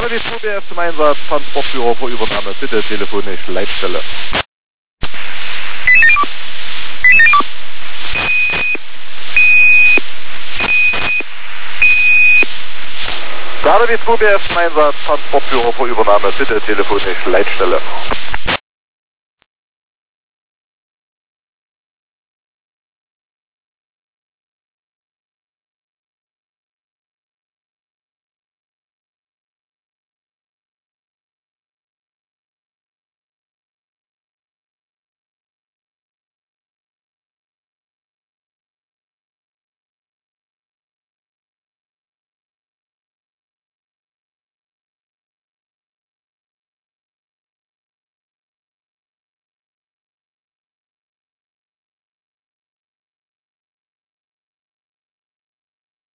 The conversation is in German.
Gerade die 2BF zum Einsatz, Transportführer vor Übernahme, bitte telefonisch, Leitstelle. Gerade die 2BF zum Einsatz, Transportführer vor Übernahme, bitte telefonisch, Leitstelle.